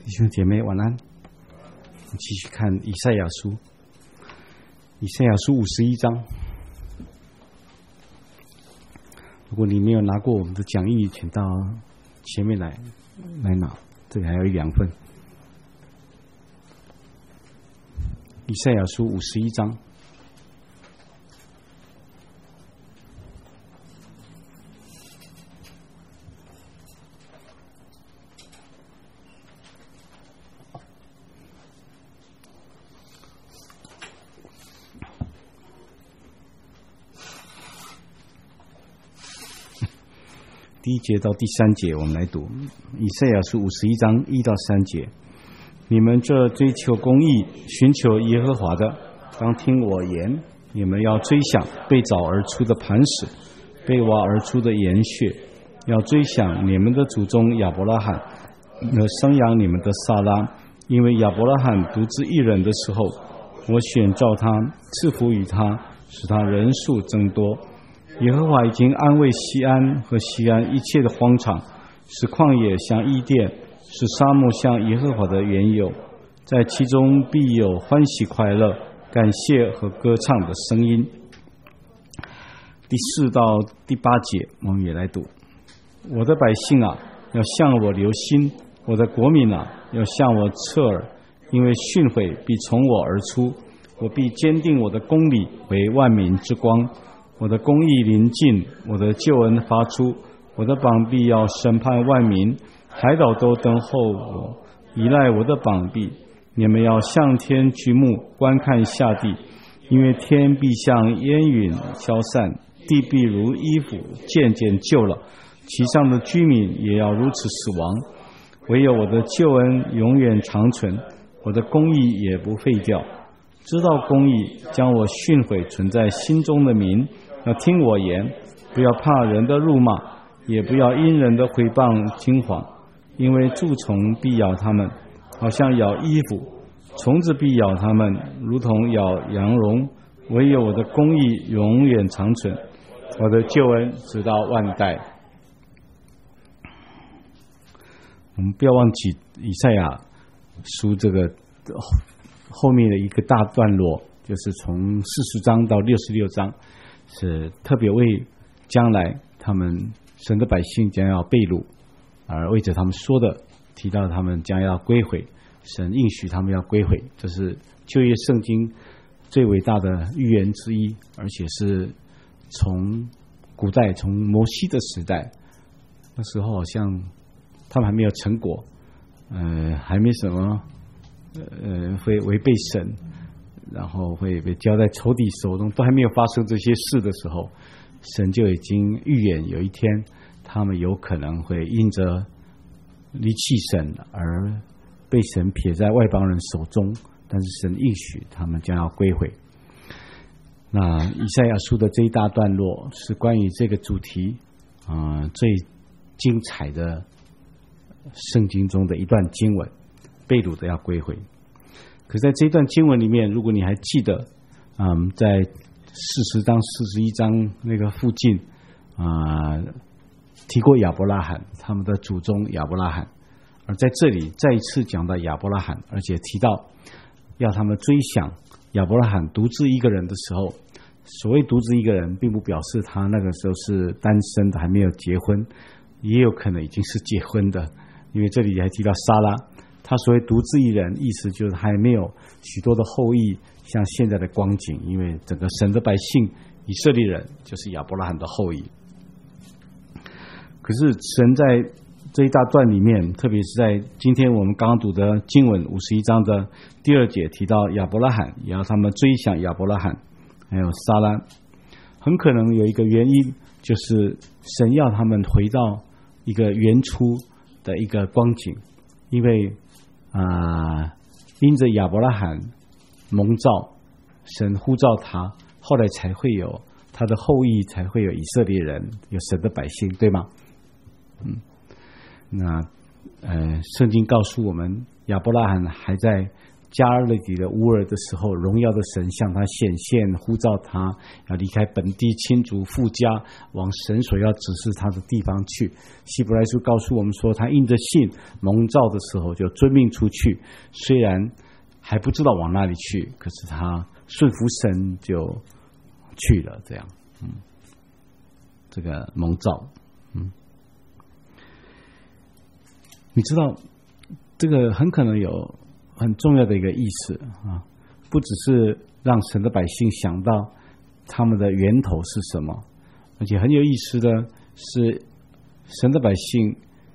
弟兄姐妹晚安。我们继续看以赛亚书，以赛亚书51章。如果你没有拿过我们的讲义，请到前面来拿，这个还有2份。以赛亚书51章。第1节到第3节，我们来读以赛亚书51章1到3节。你们这追求公义、寻求耶和华的，当听我言。你们要追想被凿而出的磐石，被挖而出的岩穴，要追想你们的祖宗亚伯拉罕，生养你们的撒拉。因为亚伯拉罕独自一人的时候，我选召他，赐福于他，使他人数增多。耶和华已经安慰西安和西安一切的荒场，使旷野像伊甸，使沙漠像耶和华的原有，在其中必有欢喜快乐、感谢和歌唱的声音。第4到第8节，我们也来读。我的百姓啊，要向我留心；我的国民啊，要向我侧耳，因为训诲必从我而出，我必坚定我的公理为万民之光。我的公义临近，我的救恩发出，我的膀臂要审判万民，海岛都等候我，依赖我的膀臂。你们要向天举目，观看下地，因为天必像烟云消散，地必如衣服渐渐旧了，其上的居民也要如此死亡。唯有我的救恩永远长存，我的公义也不废掉。知道公义，将我训诲存在心中的民，要听我言，不要怕人的辱骂，也不要因人的毁谤惊惶，因为蛀虫必咬他们，好像咬衣服；虫子必咬他们，如同咬羊绒。唯有我的公义永远长存，我的救恩直到万代。我们不要忘记以赛亚书这个后面的一个大段落，就是从40章到66章，是特别为将来他们神的百姓将要被掳，而为着他们说的，提到他们将要归回，神应许他们要归回，这是旧约圣经最伟大的预言之一，而且是从古代，从摩西的时代，那时候好像他们还没有成果，还没什么会违背神，然后会被交在仇敌手中，都还没有发生这些事的时候，神就已经预言有一天他们有可能会因着离弃神而被神撇在外邦人手中，但是神应许他们将要归回。那以赛亚书的这一大段落是关于这个主题最精彩的圣经中的一段经文，被掳的要归回。可在这一段经文里面，如果你还记得在40章41章那个附近提过亚伯拉罕，他们的祖宗亚伯拉罕，而在这里再一次讲到亚伯拉罕，而且提到要他们追想亚伯拉罕独自一个人的时候。所谓独自一个人，并不表示他那个时候是单身的，还没有结婚，也有可能已经是结婚的，因为这里还提到撒拉，他所谓独自一人，意思就是还没有许多的后裔，像现在的光景，因为整个神的百姓以色列人就是亚伯拉罕的后裔。可是神在这一大段里面，特别是在今天我们刚刚读的经文51章的第2节提到亚伯拉罕，也要他们追想亚伯拉罕还有撒拉，很可能有一个原因，就是神要他们回到一个原初的一个光景，因为因着亚伯拉罕蒙召，神呼召他，后来才会有他的后裔，才会有以色列人，有神的百姓，对吗？那圣经告诉我们，亚伯拉罕还在加勒底的乌尔的时候，荣耀的神向他显现，呼召他要离开本地亲族父家，往神所要指示他的地方去。希伯来书告诉我们说，他因着信蒙召的时候就遵命出去，虽然还不知道往哪里去，可是他顺服神就去了。这样，这个蒙召，你知道这个很可能有很重要的一个意思啊，不只是让神的百姓想到他们的源头是什么，而且很有意思的是，神的百姓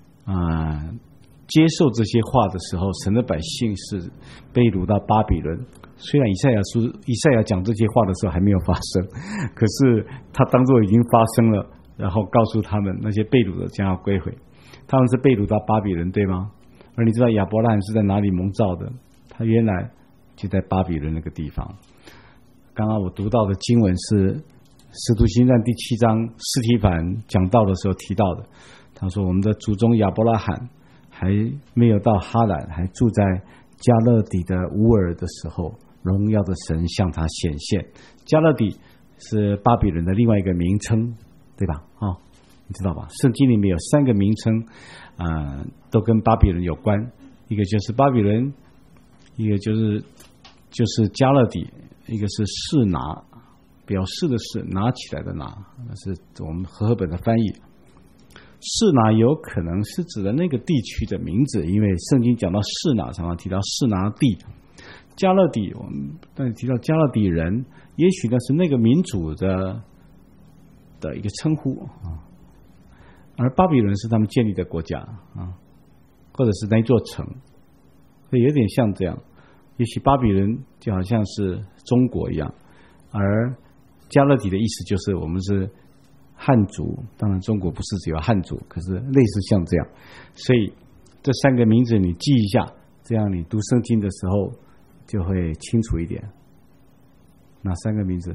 接受这些话的时候，神的百姓是被掳到巴比伦。虽然以赛亚讲这些话的时候还没有发生，可是他当作已经发生了，然后告诉他们那些被掳的将要归回。他们是被掳到巴比伦，对吗？而你知道亚伯拉罕是在哪里蒙召的？他原来就在巴比伦那个地方。刚刚我读到的经文是《使徒行传》第7章，司提反讲道的时候提到的。他说我们的祖宗亚伯拉罕还没有到哈兰，还住在加勒底的乌尔的时候，荣耀的神向他显现。加勒底是巴比伦的另外一个名称，对吧？你知道吧？圣经里面有3个名称都跟巴比伦有关，一个就是巴比伦，一个就是加勒底，一个是示拿，表示的是拿起来的拿，那是我们和合本的翻译。示拿有可能是指的那个地区的名字，因为圣经讲到示拿常常提到示拿地。加勒底我们但提到加勒底人，也许那是那个民族的一个称呼而巴比伦是他们建立的国家或者是那一座城，所以有点像这样。也许巴比伦就好像是中国一样，而加勒底的意思就是我们是汉族，当然中国不是只有汉族，可是类似像这样。所以这3个名字你记一下，这样你读圣经的时候就会清楚一点。哪3个名字？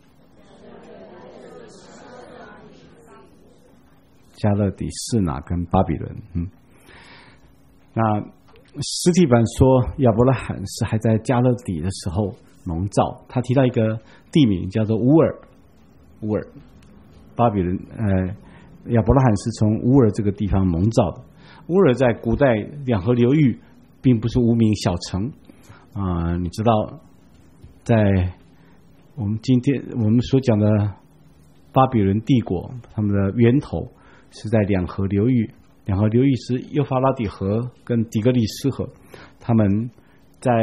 加勒底、示拿跟巴比伦。那司提反说亚伯拉罕是还在加勒底的时候蒙召，他提到一个地名叫做乌尔。巴比伦亚伯拉罕是从乌尔这个地方蒙召的。乌尔在古代两河流域并不是无名小城你知道在我们今天我们所讲的巴比伦帝国，他们的源头是在两河流域。两河流域是幼发拉底河跟底格里斯河，他们在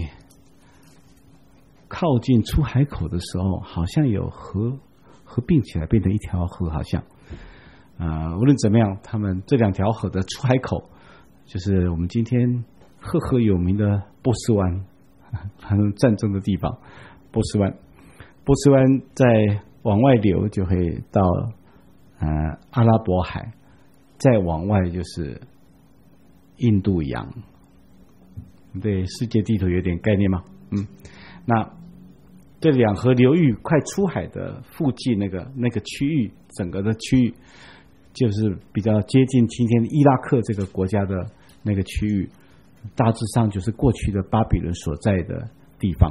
靠近出海口的时候，好像有合并起来变成一条河，好像无论怎么样，他们这2条河的出海口就是我们今天赫赫有名的波斯湾，他们战争的地方。波斯湾在往外流就会到阿拉伯海，再往外就是印度洋。对世界地图有点概念吗？那这两河流域快出海的附近那个区域，整个的区域就是比较接近今天伊拉克这个国家的那个区域，大致上就是过去的巴比伦所在的地方。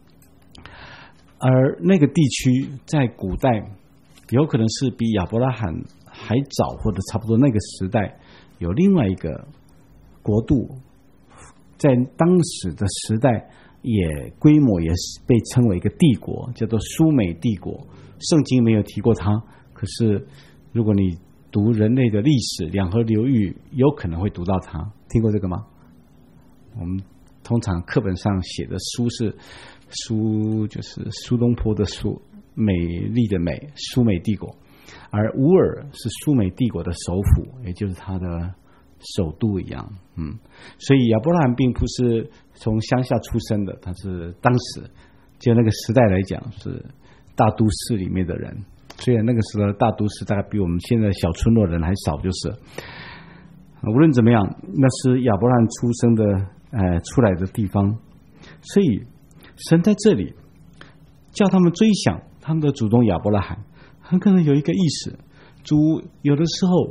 而那个地区在古代有可能是比亚伯拉罕还早，或者差不多那个时代有另外一个国度，在当时的时代也规模也被称为一个帝国，叫做苏美帝国。圣经没有提过它，可是如果你读人类的历史，两河流域有可能会读到它。听过这个吗？我们通常课本上写的苏是苏，就是苏东坡的苏，美丽的美，苏美帝国。而乌尔是苏美帝国的首府，也就是它的首都一样。所以亚伯拉罕并不是从乡下出生的，他是当时就那个时代来讲是大都市里面的人。虽然那个时候的大都市大概比我们现在小村落人还少，就是无论怎么样，那是亚伯拉罕出生的出来的地方。所以神在这里叫他们追想他们的祖宗亚伯拉罕，很可能有一个意思，主有的时候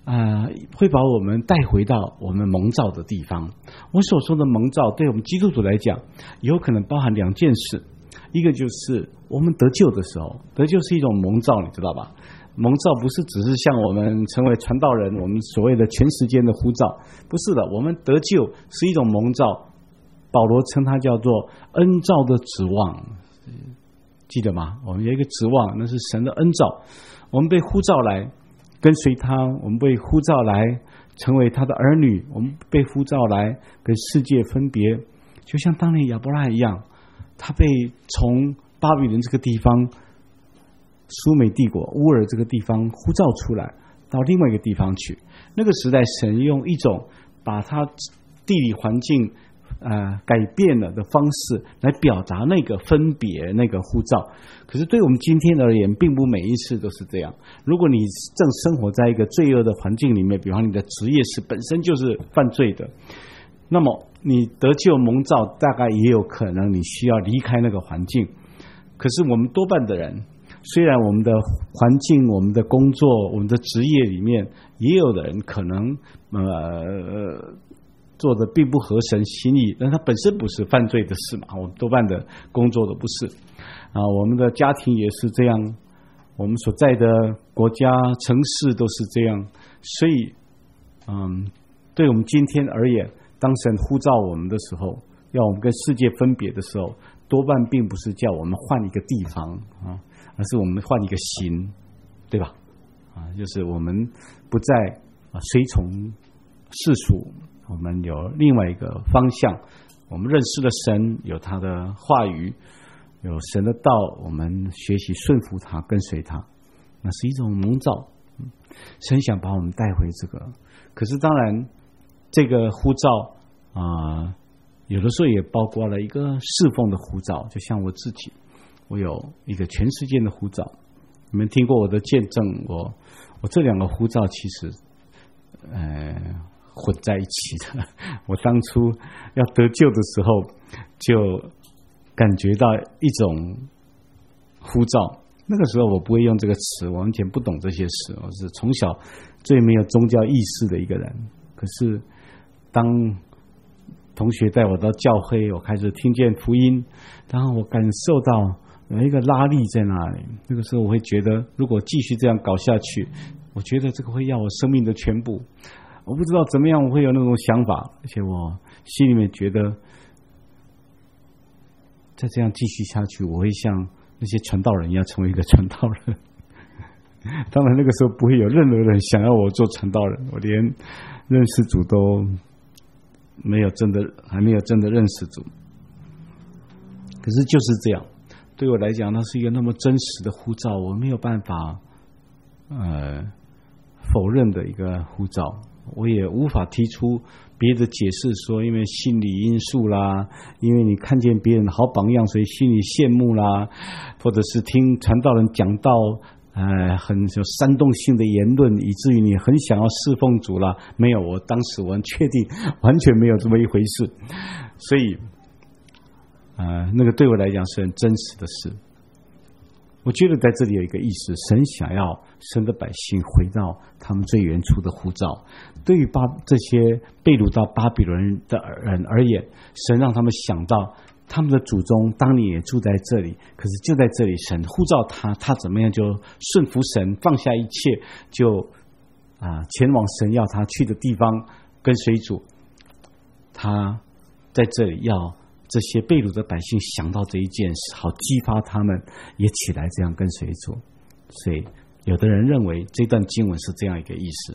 会把我们带回到我们蒙召的地方。我所说的蒙召，对我们基督徒来讲，有可能包含两件事。一个就是我们得救的时候，得救是一种蒙召，你知道吧？蒙召不是只是像我们成为传道人，我们所谓的全时间的呼召，不是的。我们得救是一种蒙召，保罗称它叫做恩召的指望，记得吗？我们有一个指望，那是神的恩召。我们被呼召来跟随他，我们被呼召来成为他的儿女，我们被呼召来跟世界分别，就像当年亚伯拉罕一样，他被从巴比伦这个地方、苏美帝国乌尔这个地方呼召出来，到另外一个地方去。那个时代，神用一种把他地理环境改变了的方式来表达那个分别、那个呼召。可是对我们今天而言，并不每一次都是这样。如果你正生活在一个罪恶的环境里面，比方你的职业是本身就是犯罪的，那么你得救蒙召，大概也有可能你需要离开那个环境。可是我们多半的人，虽然我们的环境、我们的工作、我们的职业里面，也有的人可能做的并不合神心意，但他本身不是犯罪的事嘛，我们多半的工作都不是我们的家庭也是这样，我们所在的国家、城市都是这样。所以对我们今天而言，当神呼召我们的时候，要我们跟世界分别的时候，多半并不是叫我们换一个地方而是我们换一个心，对吧？就是我们不再随从世俗，我们有另外一个方向。我们认识了神，有他的话语，有神的道，我们学习顺服他，跟随他，那是一种蒙召。神想把我们带回这个，可是当然这个呼召有的时候也包括了一个侍奉的呼召，就像我自己，我有一个全世界的呼召。你们听过我的见证，我这两个呼召其实混在一起的。我当初要得救的时候，就感觉到一种呼召。那个时候我不会用这个词，我完全不懂这些事，我是从小最没有宗教意识的一个人。可是当同学带我到教会，我开始听见福音，然后我感受到有一个拉力在那里。那个时候我会觉得，如果继续这样搞下去，我觉得这个会要我生命的全部。我不知道怎么样我会有那种想法，而且我心里面觉得再这样继续下去，我会像那些传道人一样成为一个传道人。当然那个时候不会有任何人想要我做传道人，我连认识主都还没有真的认识主。可是就是这样，对我来讲，那是一个那么真实的呼召，我没有办法否认的一个呼召。我也无法提出别的解释，说因为心理因素啦，因为你看见别人的好榜样，所以心里羡慕啦，或者是听传道人讲道很有煽动性的言论，以至于你很想要侍奉主啦。没有，我当时我很确定完全没有这么一回事。所以那个对我来讲是很真实的事。我觉得在这里有一个意思，神想要神的百姓回到他们最原初的呼召。对于这些被掳到巴比伦的人而言，神让他们想到他们的祖宗当年也住在这里，可是就在这里神呼召他怎么样就顺服神，放下一切，就前往神要他去的地方跟随主。他在这里要这些被掳的百姓想到这一件事，好激发他们也起来这样跟随主。所以有的人认为这段经文是这样一个意思。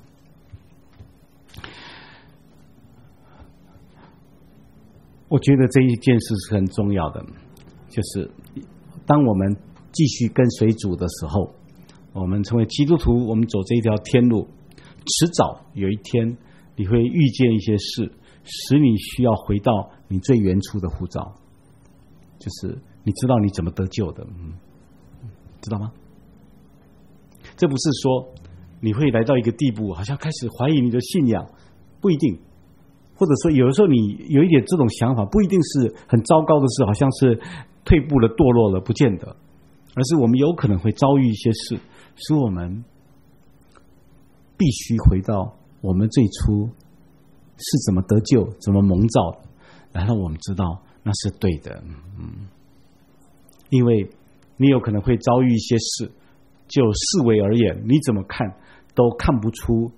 我觉得这一件事是很重要的，就是当我们继续跟随主的时候，我们成为基督徒，我们走这一条天路，迟早有一天你会遇见一些事，使你需要回到你最原初的呼召，就是你知道你怎么得救的，知道吗？这不是说你会来到一个地步，好像开始怀疑你的信仰，不一定。或者说有的时候你有一点这种想法，不一定是很糟糕的事，好像是退步了、堕落了，不见得，而是我们有可能会遭遇一些事，使我们必须回到我们最初是怎么得救、怎么蒙召的，然后我们知道那是对的。因为你有可能会遭遇一些事，就视为而言，你怎么看都看不出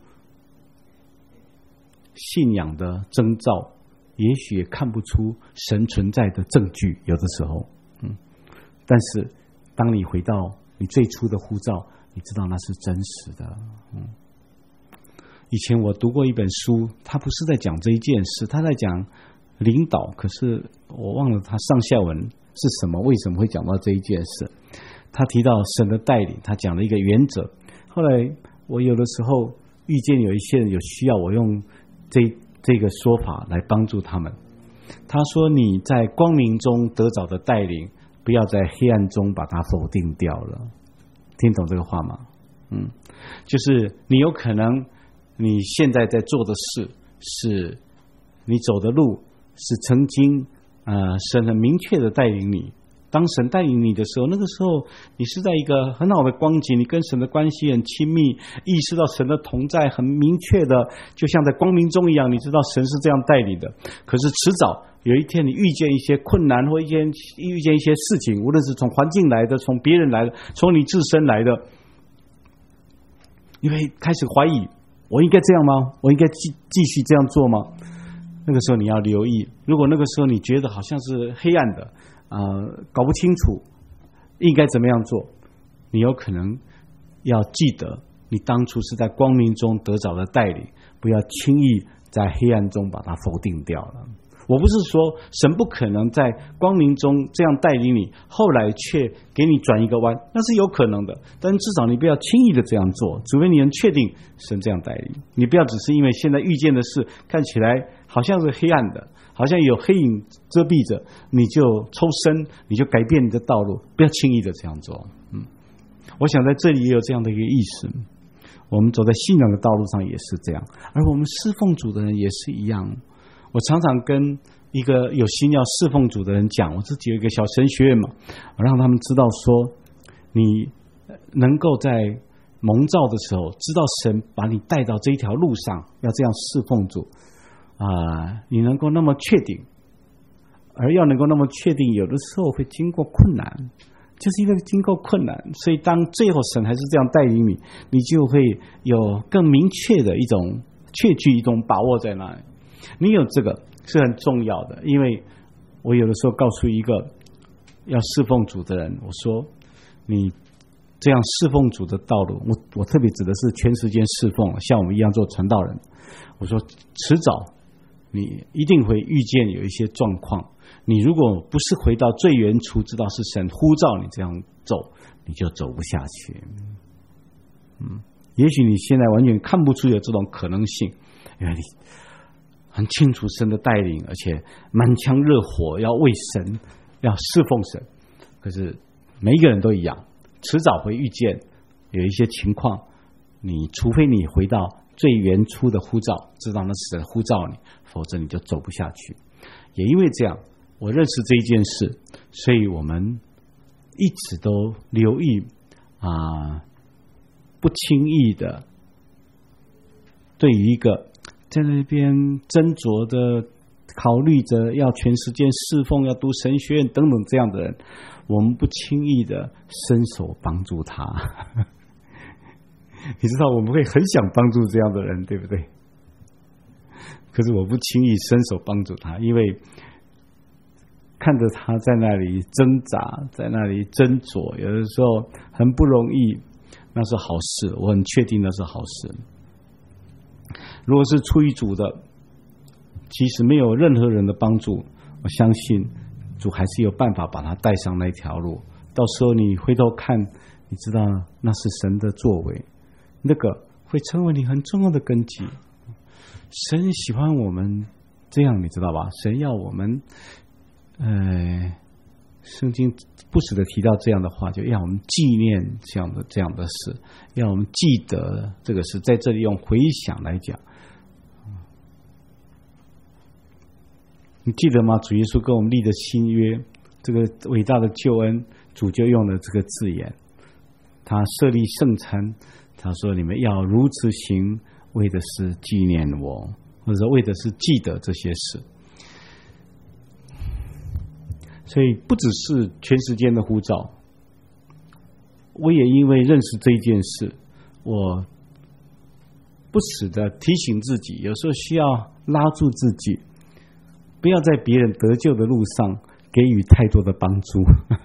信仰的征兆，也许也看不出神存在的证据，有的时候，但是当你回到你最初的呼召，你知道那是真实的。以前我读过一本书，他不是在讲这一件事，他在讲领导，可是我忘了他上下文是什么，为什么会讲到这一件事。他提到神的带领，他讲了一个原则。后来我有的时候遇见有一些人有需要，我用这个说法来帮助他们。他说，你在光明中得着的带领，不要在黑暗中把它否定掉了。听懂这个话吗？就是你有可能你现在在做的事，是你走的路，是曾经神很明确的带领你。当神带领你的时候，那个时候你是在一个很好的光景，你跟神的关系很亲密，意识到神的同在，很明确的，就像在光明中一样，你知道神是这样带领的。可是迟早有一天，你遇见一些困难，或遇见一些事情，无论是从环境来的，从别人来的，从你自身来的，你会开始怀疑，我应该这样吗？我应该继续这样做吗？那个时候你要留意，如果那个时候你觉得好像是黑暗的，搞不清楚应该怎么样做，你有可能要记得你当初是在光明中得着的带领，不要轻易在黑暗中把它否定掉了。我不是说神不可能在光明中这样带领你，后来却给你转一个弯，那是有可能的，但至少你不要轻易的这样做，除非你能确定神这样带领你。不要只是因为现在遇见的事看起来好像是黑暗的，好像有黑影遮蔽着，你就抽身，你就改变你的道路，不要轻易的这样做。我想在这里也有这样的一个意思，我们走在信仰的道路上也是这样，而我们侍奉主的人也是一样。我常常跟一个有心要侍奉主的人讲，我自己有一个小神学院嘛，我让他们知道说，你能够在蒙召的时候，知道神把你带到这一条路上，要这样侍奉主你能够那么确定，而要能够那么确定，有的时候会经过困难，就是因为经过困难，所以当最后神还是这样带领你，你就会有更明确的一种确据，一种把握在那里。你有这个是很重要的，因为我有的时候告诉一个要侍奉主的人，我说你这样侍奉主的道路，我特别指的是全时间侍奉，像我们一样做传道人，我说迟早你一定会遇见有一些状况，你如果不是回到最原初，知道是神呼召你这样走，你就走不下去。也许你现在完全看不出有这种可能性，因为你很清楚神的带领，而且满腔热火要为神，要侍奉神。可是每一个人都一样，迟早会遇见有一些情况，你除非你回到最原初的呼召，知道那是神呼召你，否则你就走不下去。也因为这样，我认识这一件事，所以我们一直都留意不轻易的对于一个在那边斟酌的考虑着要全时间侍奉，要读神学院等等这样的人，我们不轻易的伸手帮助他。你知道我们会很想帮助这样的人，对不对？可是我不轻易伸手帮助他，因为看着他在那里挣扎，在那里斟酌，有的时候很不容易，那是好事，我很确定那是好事。如果是出于主的，其实没有任何人的帮助，我相信主还是有办法把他带上那条路。到时候你回头看，你知道那是神的作为，那个会成为你很重要的根基。神喜欢我们这样，你知道吧？神要我们圣经不时的提到这样的话，就让我们纪念这样的事，让我们记得这个事。在这里用回想来讲，你记得吗？主耶稣跟我们立的新约，这个伟大的救恩，主就用了这个字眼，他设立圣餐， 他说你们要如此行，为的是纪念我，或者说为的是记得这些事。所以不只是全时间的呼召，我也因为认识这一件事，我不时的提醒自己，有时候需要拉住自己，不要在别人得救的路上给予太多的帮助。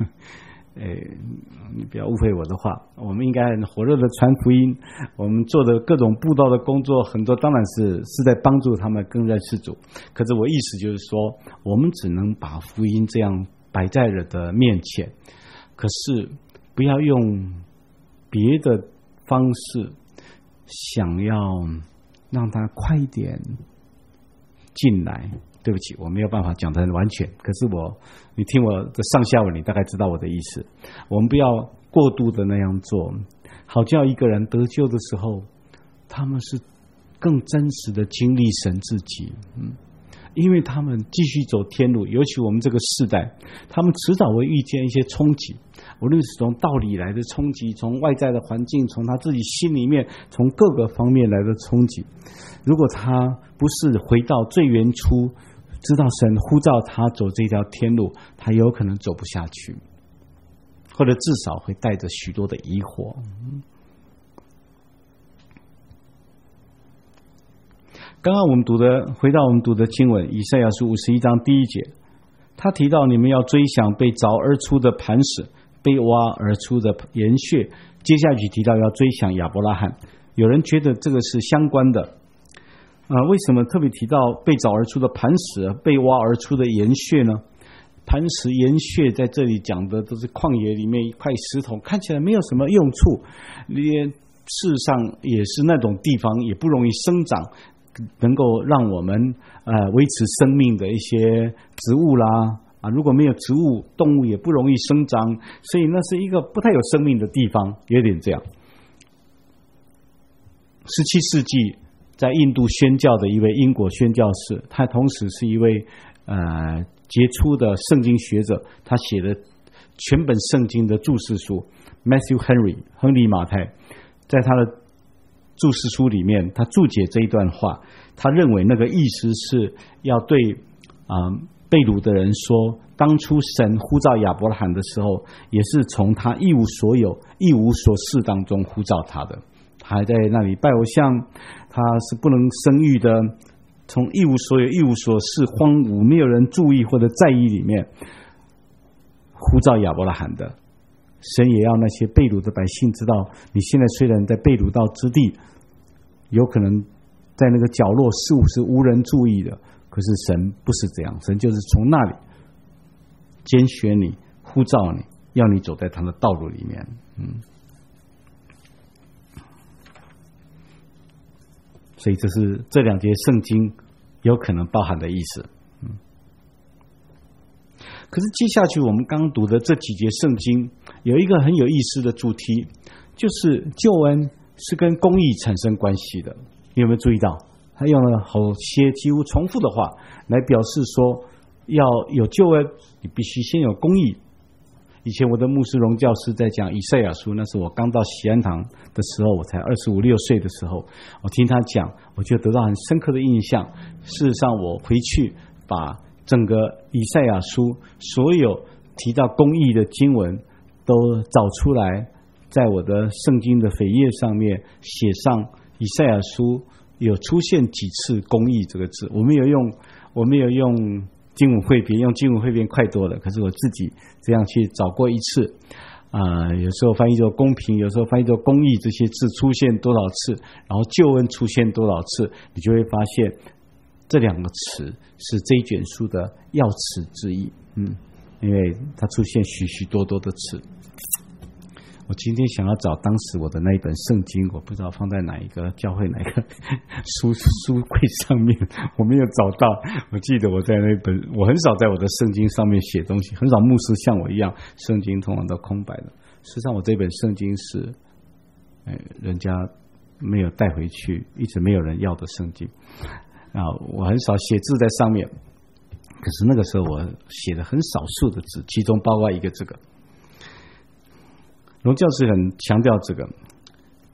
你不要误会我的话，我们应该很火热的传福音，我们做的各种布道的工作，很多当然是在帮助他们更认识主。可是我意思就是说，我们只能把福音这样摆在人的面前，可是不要用别的方式想要让他快一点进来。对不起，我没有办法讲得很完全，可是你听我的上下文，你大概知道我的意思。我们不要过度的那样做，好叫一个人得救的时候，他们是更真实的经历神自己。因为他们继续走天路，尤其我们这个世代，他们迟早会遇见一些冲击，无论是从道理来的冲击，从外在的环境，从他自己心里面，从各个方面来的冲击。如果他不是回到最原初，知道神呼召他走这条天路，他有可能走不下去，或者至少会带着许多的疑惑。刚刚我们回到我们读的经文，以赛亚书51章第1节，他提到你们要追想被凿而出的磐石，被挖而出的岩穴。接下去提到要追想亚伯拉罕，有人觉得这个是相关的。为什么特别提到被凿而出的磐石，被挖而出的岩穴呢？磐石、岩穴在这里讲的都是旷野里面一块石头，看起来没有什么用处，事实上也是那种地方也不容易生长，能够让我们维持生命的一些植物啦。如果没有植物，动物也不容易生长，所以那是一个不太有生命的地方，有点这样。17世纪在印度宣教的一位英国宣教士，他同时是一位杰出的圣经学者，他写的全本圣经的注释书 Matthew Henry 亨利马太，在他的注释书里面，他注解这一段话，他认为那个意思是要对被掳的人说，当初神呼召亚伯拉罕的时候，也是从他一无所有、一无所事当中呼召他的。他还在那里拜偶像，他是不能生育的，从一无所有、一无所事、荒芜、没有人注意或者在意里面呼召亚伯拉罕的。神也要那些被掳的百姓知道，你现在虽然在被掳到之地，有可能在那个角落似乎是无人注意的，可是神不是这样，神就是从那里拣选你，呼召你，要你走在他的道路里面。所以这是这2节圣经有可能包含的意思。可是接下去我们刚读的这几节圣经有一个很有意思的主题，就是救恩是跟公义产生关系的。你有没有注意到他用了好些几乎重复的话来表示说，要有救恩你必须先有公义。以前我的牧师荣教师在讲以赛亚书，那是我刚到喜安堂的时候，我才25、26岁的时候，我听他讲，我就得到很深刻的印象。事实上我回去把整个以赛亚书所有提到公义的经文都找出来，在我的圣经的扉页上面写上以赛亚书有出现几次公义这个字。我没有用经文汇编，用经文汇编快多了，可是我自己这样去找过一次有时候翻译作公平，有时候翻译作公义，这些字出现多少次，然后救恩出现多少次，你就会发现这2个词是这一卷书的要词之一。因为它出现许许多多的词。我今天想要找当时我的那一本圣经，我不知道放在哪一个教会哪一个书柜上面，我没有找到。我记得我在那本，我很少在我的圣经上面写东西，很少牧师像我一样，圣经通常都空白的。事实上我这本圣经是人家没有带回去，一直没有人要的圣经我很少写字在上面，可是那个时候我写的很少数的字，其中包括一个这个。荣教师很强调这个，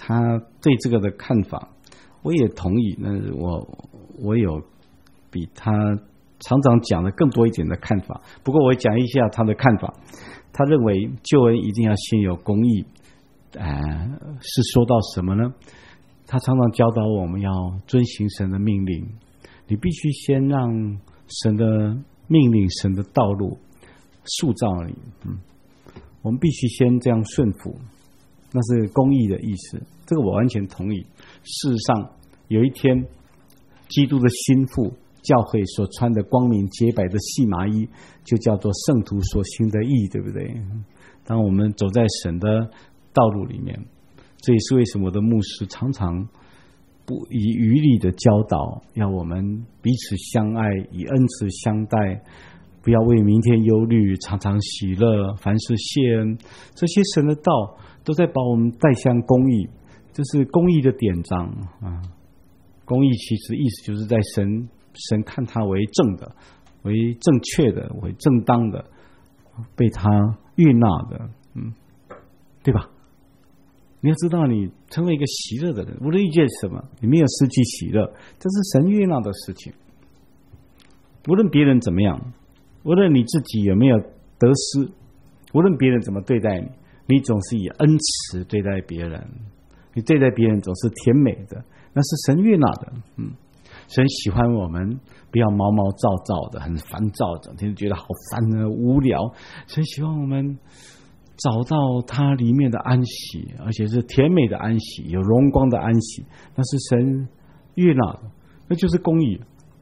他对这个的看法，我也同意。那我有比他常常讲的更多一点的看法。不过我讲一下他的看法。他认为救恩一定要先有公义，是说到什么呢？他常常教导我们要遵行神的命令，你必须先让神的命令、神的道路塑造你。我们必须先这样顺服，那是公义的意思。这个我完全同意。事实上，有一天，基督的心腹教会所穿的光明洁白的细麻衣，就叫做圣徒所行的义，对不对？当我们走在神的道路里面，这也是为什么我的牧师常常不遗余力的教导，要我们彼此相爱，以恩慈相待，不要为明天忧虑，常常喜乐，凡事谢恩。这些神的道都在把我们带向公义，这是公义的典章啊。公义其实意思就是在神看他为正的，为正确的，为正当的，被他悦纳的，对吧？你要知道，你成为一个喜乐的人，无论遇见什么，你没有失去喜乐，这是神悦纳的事情。无论别人怎么样，无论你自己有没有得失，无论别人怎么对待你，你总是以恩慈对待别人，你对待别人总是甜美的，那是神悦纳的。神喜欢我们不要毛毛躁躁的，很烦躁，整天觉得好烦啊，无聊。神喜欢我们找到他里面的安息，而且是甜美的安息，有荣光的安息，那是神悦纳的，那就是公义。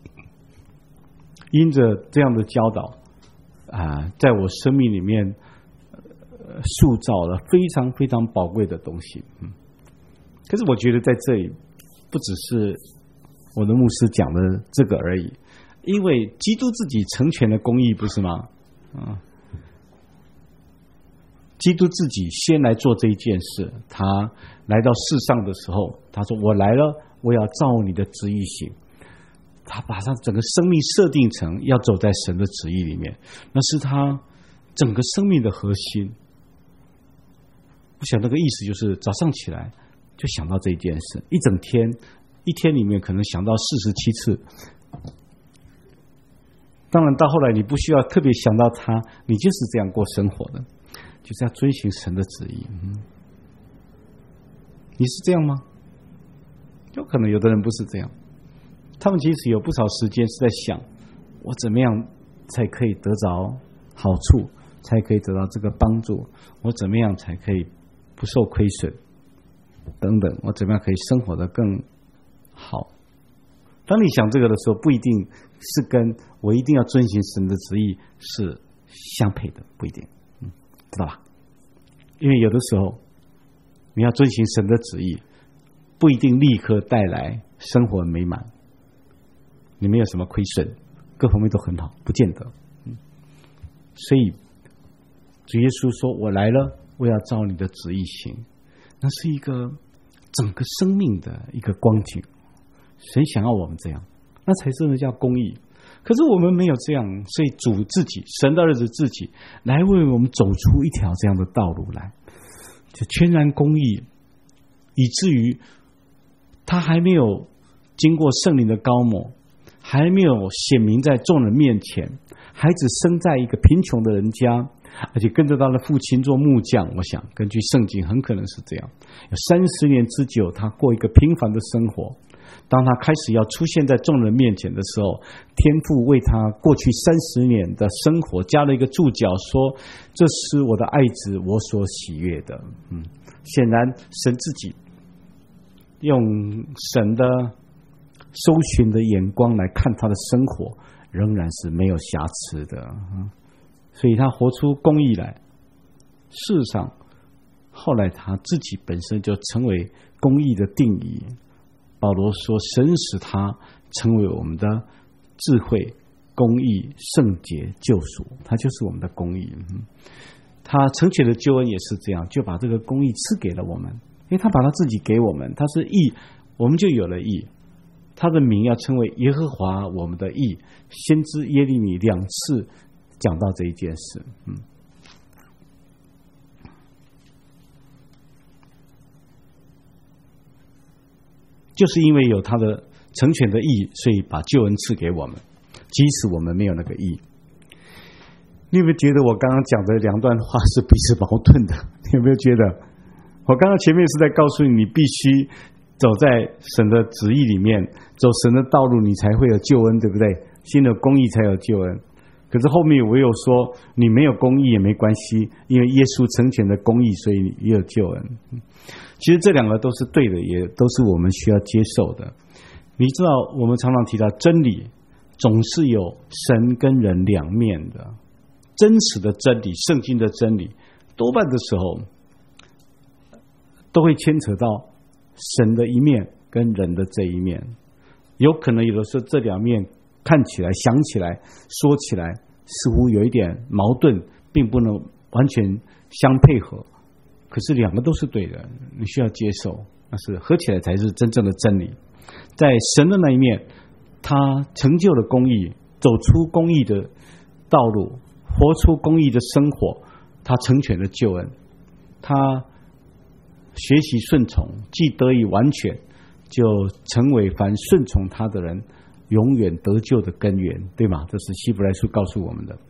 因着这样的教导在我生命里面塑造了非常非常宝贵的东西。可是我觉得在这里不只是我的牧师讲的这个而已，因为基督自己成全了公义，不是吗？基督自己先来做这一件事，他来到世上的时候，他说我来了，我要照你的旨意行。他把他整个生命设定成要走在神的旨意里面，那是他整个生命的核心。我想那个意思就是早上起来就想到这一件事，一天里面可能想到47次。当然到后来你不需要特别想到他，你就是这样过生活的，就是要遵行神的旨意。你是这样吗？有可能有的人不是这样，他们其实有不少时间是在想我怎么样才可以得着好处，才可以得到这个帮助，我怎么样才可以不受亏损等等，我怎么样可以生活得更好。当你想这个的时候，不一定是跟我一定要遵行神的旨意是相配的，不一定，知道吧？因为有的时候你要遵行神的旨意，不一定立刻带来生活美满，你没有什么亏损，各方面都很好，不见得。所以主耶稣说我来了，我要照你的旨意行，那是一个整个生命的一个光景。神想要我们这样，那才真的叫公义。可是我们没有这样，所以主自己，神的儿子自己来为我们走出一条这样的道路来，就全然公义，以至于他还没有经过圣灵的膏抹，还没有显明在众人面前，孩子生在一个贫穷的人家，而且跟着他的父亲做木匠，我想根据圣经很可能是这样，有30年之久他过一个平凡的生活。当他开始要出现在众人面前的时候，天父为他过去30年的生活加了一个注脚，说这是我的爱子，我所喜悦的。显然神自己用神的搜寻的眼光来看他的生活，仍然是没有瑕疵的。所以他活出公义来。事实上后来他自己本身就成为公义的定义。保罗说神使他成为我们的智慧、公义、圣洁、救赎，他就是我们的公义。他成全的救恩也是这样，就把这个公义赐给了我们，因为他把他自己给我们，他是义，我们就有了义。他的名要称为耶和华我们的义。先知耶利米2次讲到这一件事。 就是因为有他的成全的义，所以把救恩赐给我们，即使我们没有那个义。你有没有觉得我刚刚讲的两段话是彼此矛盾的？你有没有觉得我刚刚前面是在告诉你，你必须走在神的旨意里面，走神的道路，你才会有救恩，对不对？新的公义才有救恩。可是后面我又说，你没有公义也没关系，因为耶稣成全的公义，所以也有救恩。其实这两个都是对的，也都是我们需要接受的。你知道，我们常常提到真理总是有神跟人两面的，真实的真理，圣经的真理，多半的时候都会牵扯到神的一面跟人的这一面。有可能有的时候这两面看起来、想起来、说起来，似乎有一点矛盾，并不能完全相配合。可是两个都是对的，你需要接受，那是合起来才是真正的真理。在神的那一面，他成就了公义，走出公义的道路，活出公义的生活，他成全了救恩，他学习顺从，既得以完全，就成为凡顺从他的人永远得救的根源，对吗？这是希伯来书告诉我们的。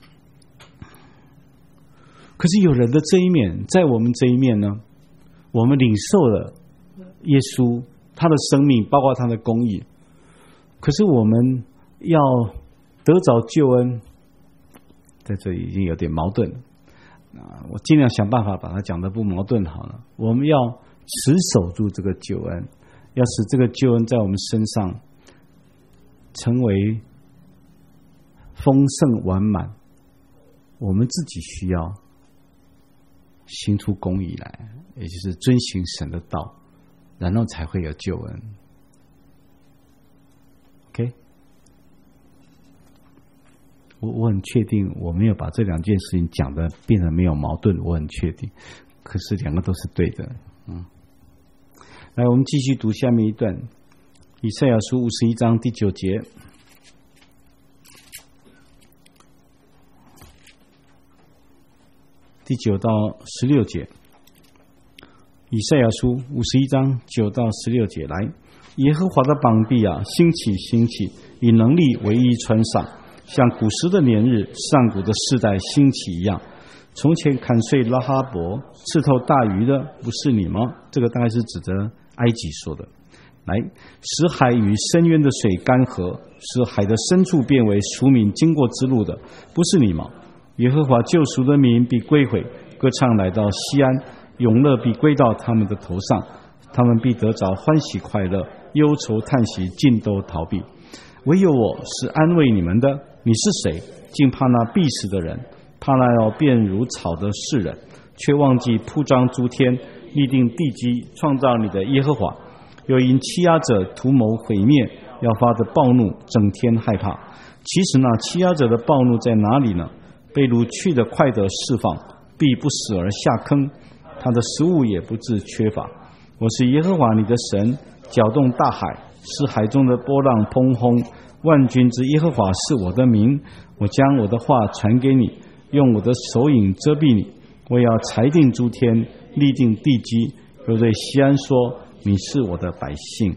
可是有人的这一面，在我们这一面呢，我们领受了耶稣他的生命，包括他的公义，可是我们要得着救恩，在这里已经有点矛盾了。我尽量想办法把它讲得不矛盾好了。我们要持守住这个救恩，要使这个救恩在我们身上成为丰盛完满，我们自己需要行出公义来，也就是遵行神的道，然后才会有救恩。 OK， 我很确定我没有把这两件事情讲的变得没有矛盾，我很确定，可是两个都是对的。来，我们继续读下面一段，以赛亚书51章第9节。第9到16节，以赛亚书51章9到16节，来，耶和华的膀臂啊，兴起兴起，以能力为衣穿上，像古时的年日，上古的世代兴起一样。从前砍碎拉哈伯，刺透大鱼的，不是你吗？这个大概是指着埃及说的。来，使海与深渊的水干涸，使海的深处变为赎民经过之路的，不是你吗？耶和华救赎的民必归回，歌唱来到西安，永乐必归到他们的头上，他们必得着欢喜快乐，忧愁叹息尽都逃避。唯有我是安慰你们的，你是谁？竟怕那必死的人，怕那要变如草的世人，却忘记铺张诸天，立定地基，创造你的耶和华。又因欺压者图谋毁灭，要发的暴怒，整天害怕。其实那欺压者的暴怒在哪里呢？被掳去的快得释放，必不死而下坑，他的食物也不致缺乏。我是耶和华你的神，搅动大海，使海中的波浪砰轰。万军之耶和华是我的名，我将我的话传给你，用我的手影遮蔽你。我要裁定诸天，立定地基，又对西安说，你是我的百姓。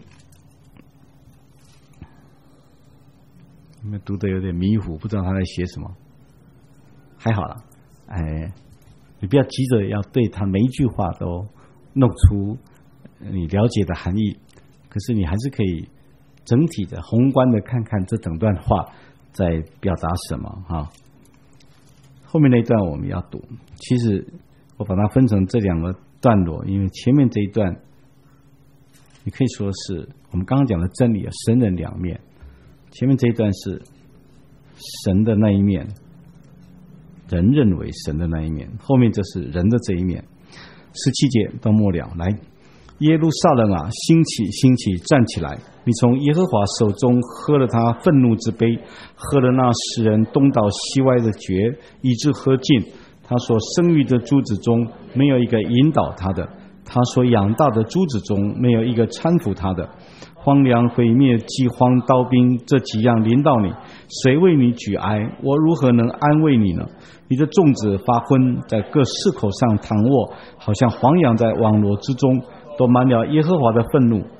你们读得有点迷糊，不知道他在写什么。还好了，你不要急着要对他每一句话都弄出你了解的含义，可是你还是可以整体的宏观的看看这整段话在表达什么哈。后面那一段我们要读，其实我把它分成这两个段落，因为前面这一段你可以说是我们刚刚讲的真理有神人两面，前面这一段是神的那一面，人认为神的那一面，后面这是人的这一面。17节到末了，来，耶路撒冷啊，兴起兴起，站起来，你从耶和华手中喝了他愤怒之杯，喝了那使人东倒西歪的爵，以致喝尽。他所生育的珠子中没有一个引导他的，他所养大的珠子中没有一个搀扶他的。荒凉毁灭饥荒刀兵这几样临到你，谁为你举哀？我如何能安慰你呢？你的众子发昏，在各市口上躺卧，好像黄羊在网罗之中，都满了耶和华的愤怒。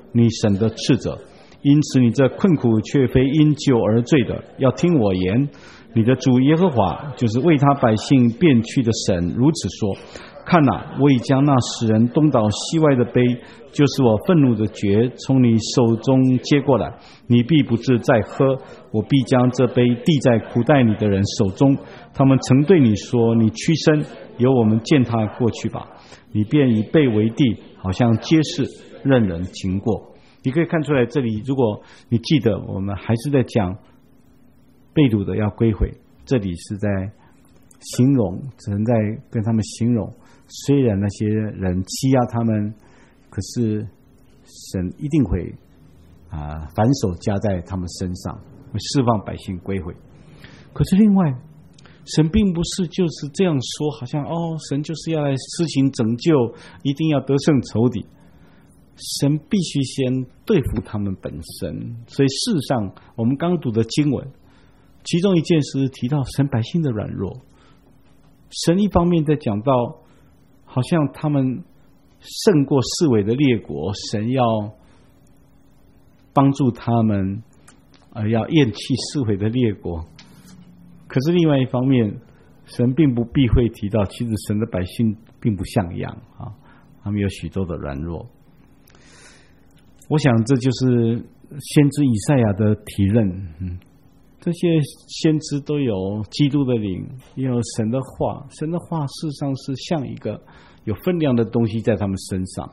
你神的斥责。因此你这困苦却非因酒而醉的，要听我言。你的主耶和华就是为他百姓变去的神，如此说：看哪，我已将那使人东倒西歪的杯，就是我愤怒的爵，从你手中接过来，你必不至再喝。我必将这杯递在苦待你的人手中，他们曾对你说：你屈身，由我们践踏过去吧。你便以背为地，好像街市，任人经过。你可以看出来，这里如果你记得，我们还是在讲被掳的要归回，这里是在形容，神在跟他们形容，虽然那些人欺压他们，可是神一定会反手加在他们身上，会释放百姓归回。可是另外，神并不是就是这样说，好像神就是要来施行拯救，一定要得胜仇敌。神必须先对付他们本身，所以事实上我们刚读的经文，其中一件事提到神百姓的软弱。神一方面在讲到，好像他们胜过四围的列国，神要帮助他们，要厌弃四围的列国。可是另外一方面，神并不避讳提到，其实神的百姓并不像样他们有许多的软弱。我想这就是先知以赛亚的体认。这些先知都有基督的灵，也有神的话。神的话事实上是像一个有分量的东西在他们身上。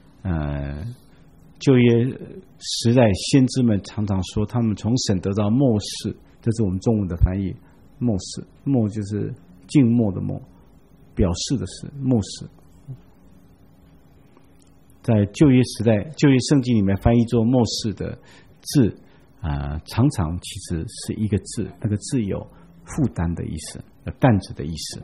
旧约时代先知们常常说，他们从神得到默示，这是我们中文的翻译。默示，默就是静默的默，表示的是默示。在旧约时代，旧约圣经里面翻译作默示的字常常其实是一个字，那个字有负担的意思，有担子的意思。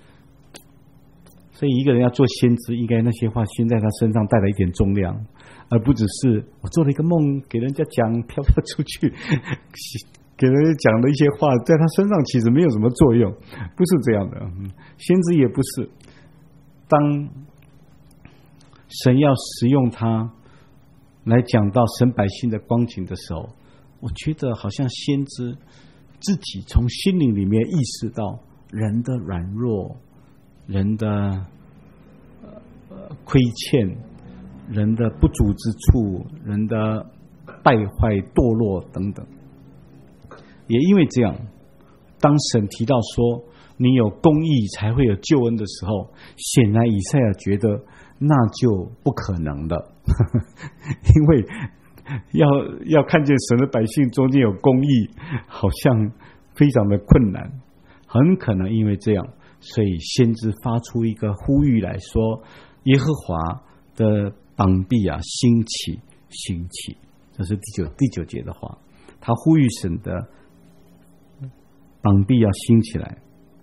所以一个人要做先知，应该那些话先在他身上带了一点重量，而不只是我做了一个梦给人家讲飘飘出去，给人家讲的一些话在他身上其实没有什么作用，不是这样的。先知也不是，当神要使用他来讲到神百姓的光景的时候，我觉得好像先知自己从心灵里面意识到人的软弱，人的亏欠，人的不足之处，人的败坏堕落等等。也因为这样，当神提到说你有公义才会有救恩的时候，显然以赛亚觉得那就不可能了因为要看见神的百姓中间有公义，好像非常的困难。很可能因为这样，所以先知发出一个呼吁来说，耶和华的膀臂兴起兴起，这是第九节的话。他呼吁神的膀臂要兴起来。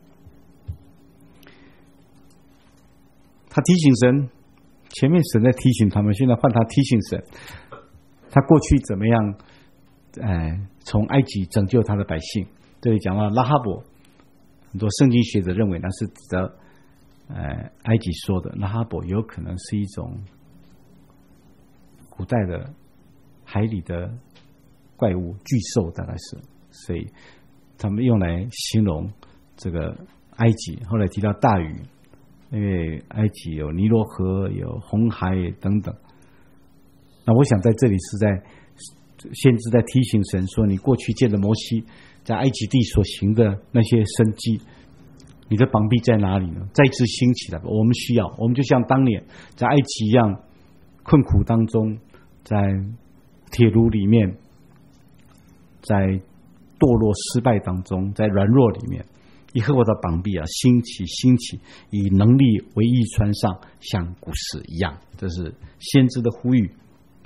他提醒神，前面神在提醒他们，现在换他提醒神，他过去怎么样从埃及拯救他的百姓。这里讲到拉哈伯，很多圣经学者认为那是指的埃及说的拉哈伯有可能是一种古代的海里的怪物巨兽，大概是，所以他们用来形容这个埃及。后来提到大鱼，因为埃及有尼罗河，有红海等等。那我想在这里是在先知在提醒神说，你过去借着摩西在埃及地所行的那些神迹，你的膀臂在哪里呢？再次兴起来，我们需要，我们就像当年在埃及一样困苦当中，在铁炉里面，在堕落失败当中，在软弱里面，耶和华的膀臂兴起兴起，以能力为义穿上，像古时一样。这是先知的呼吁。